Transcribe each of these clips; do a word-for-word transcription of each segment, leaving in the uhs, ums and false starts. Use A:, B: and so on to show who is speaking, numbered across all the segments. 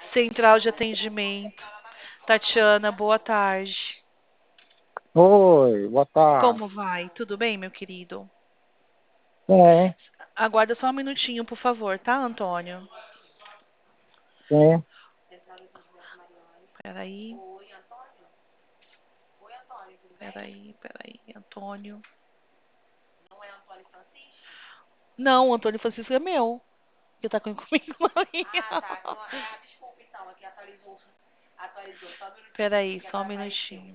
A: Central de atendimento. Tatiana, boa tarde.
B: Oi, boa tarde.
A: Como vai? Tudo bem, meu querido?
B: Sim,
A: Aguarda só um minutinho, por favor, tá, Antônio?
B: sim.
A: Peraí. Peraí, peraí, Antônio. Não, o Antônio Francisco é meu. Que tá com- comigo na linha. Peraí, só um minutinho.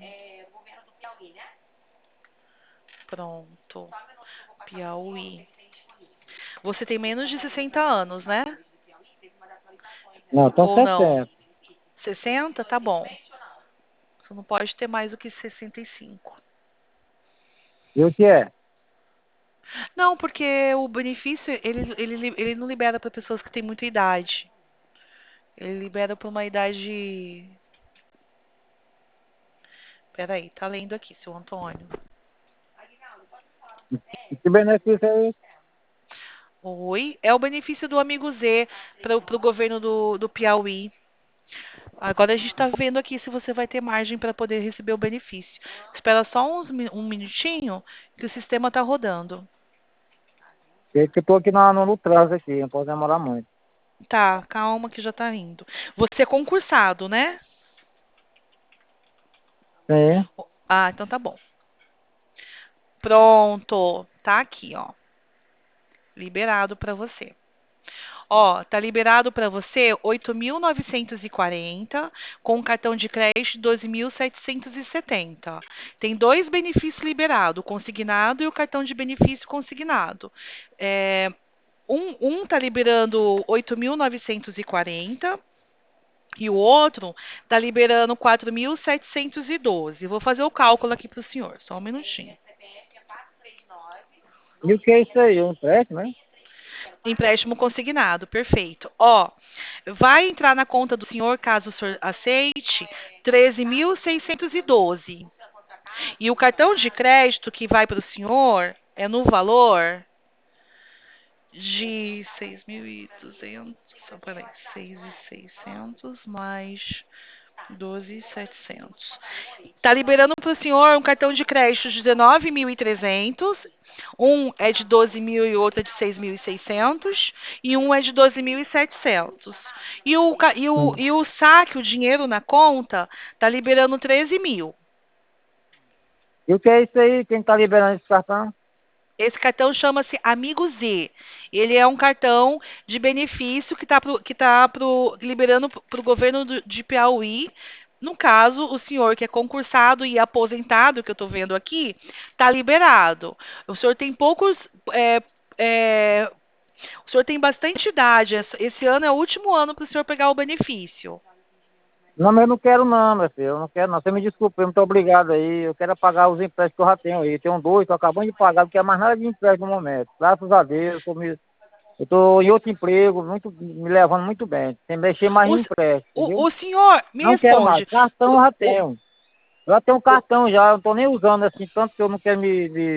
A: Pronto. Piauí. Você tem menos de sessenta anos, né?
B: Não, estão
A: Ou não?
B: sessenta.
A: Sessenta? Tá bom. Você não pode ter mais do que sessenta e cinco.
B: E o que é?
A: Não, porque o benefício, ele, ele, ele não libera para pessoas que têm muita idade. Ele libera para uma idade. Peraí, tá lendo aqui, seu Antônio.
B: Que benefício é esse?
A: Oi, é o benefício do Amigo Z para o governo do, do Piauí. Agora a gente está vendo aqui se você vai ter margem para poder receber o benefício. Espera só uns, mi- um minutinho que o sistema está rodando.
B: Eu que estou aqui no, no, no trânsito aqui, não posso demorar muito.
A: Tá, calma que já tá indo. Você é concursado, né?
B: Sim.
A: Ah, então tá bom. Pronto, tá aqui, ó. Liberado para você. Ó, tá liberado para você oito mil novecentos e quarenta com cartão de crédito doze mil setecentos e setenta. Tem dois benefícios liberados, o consignado e o cartão de benefício consignado. É, um, um tá liberando oito mil novecentos e quarenta e o outro tá liberando quatro mil setecentos e doze. Vou fazer o cálculo aqui pro senhor, só um minutinho.
B: E o que é isso aí? Um empréstimo, né?
A: Empréstimo consignado, perfeito. Ó, vai entrar na conta do senhor, caso o senhor aceite, treze mil seiscentos e doze. E o cartão de crédito que vai para o senhor é no valor de seis mil e duzentos, só peraí, seis mil e seiscentos mais doze mil e setecentos. Tá liberando para o senhor um cartão de crédito de dezenove mil e trezentos. Um é de doze mil e outro é de seis mil e seiscentos. E um é de doze mil e setecentos. E o, ca- e, o,
B: Hum.
A: e o saque, o dinheiro na conta, tá liberando treze mil.
B: E o que é isso aí? Quem está liberando esse cartão?
A: Esse cartão chama-se Amigo Z. Ele é um cartão de benefício que está que tá pro, liberando para o governo do- de Piauí. No caso, o senhor que é concursado e aposentado, que eu estou vendo aqui, está liberado. O senhor tem poucos. é, é, o senhor tem bastante idade. Esse esse ano é o último ano para o senhor pegar o benefício.
B: Não, mas eu não quero não, meu filho. Eu não quero não. Você me desculpe, muito obrigado aí. Eu quero é pagar os empréstimos que eu já tenho aí. Tenho dois, estou acabando de pagar, não quero mais nada de empréstimo no momento. Graças a Deus, eu me eu estou em outro emprego, muito, me levando muito bem, sem mexer mais
A: O,
B: em empréstimo,
A: o,
B: entendeu?
A: o senhor me
B: Não quero mais.
A: responde.
B: Cartão
A: O,
B: eu já
A: o,
B: tenho. Eu já tenho um
A: o,
B: cartão já, eu não estou nem usando assim, tanto que eu não quero me, me